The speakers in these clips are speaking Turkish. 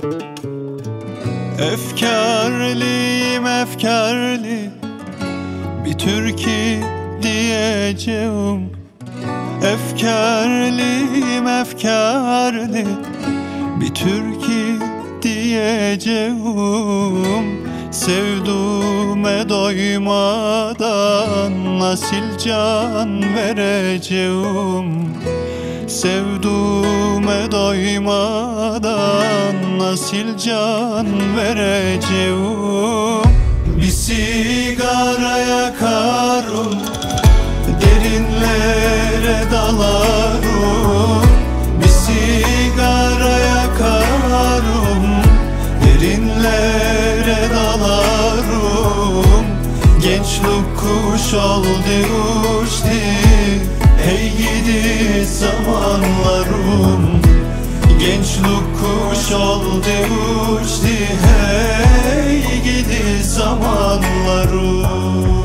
Efkarlıyım efkarlı, bir türkü diyeceğim. Efkarlıyım efkarlı, bir türkü diyeceğim. Sevduğume doymadan nasıl can vereceğim? Sevduğume doymadan nasıl can vereceğim? Bir sigara yakarım, derinlere dalarım. Bir sigara yakarım, derinlere dalarım. Gençlik kuş oldu uçtu, hey gidi zamanlarım. Gençlik kuş oldu uçtu, hey gidi zamanlarım.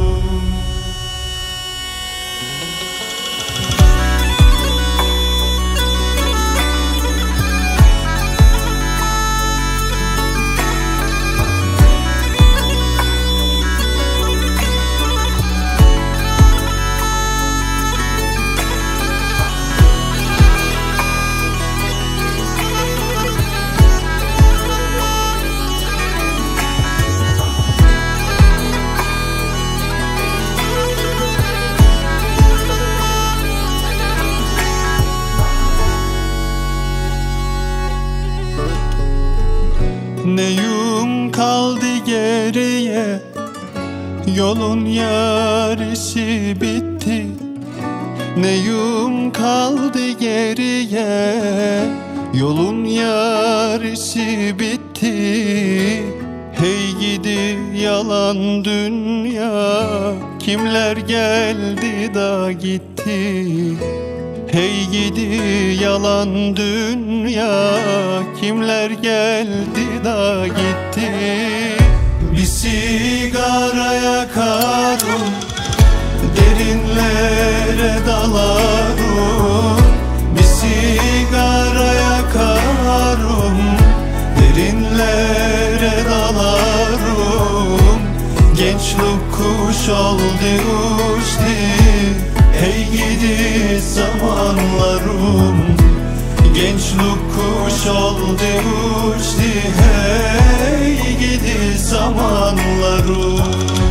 Neyim kaldı geriye, yolun yarısı bitti. Neyim kaldı geriye, yolun yarısı bitti. Hey gidi yalan dünya, kimler geldi da gitti. Hey gidi yalan dünya, kimler geldi da gitti. Bir sigara yakarım, derinlere dalarım. Bir sigara yakarım, derinlere dalarım. Gençlik kuş oldu uçtu, hey gidi zamanlarım. Gençlik kuş oldu uçtu, hey gidi zamanlarım.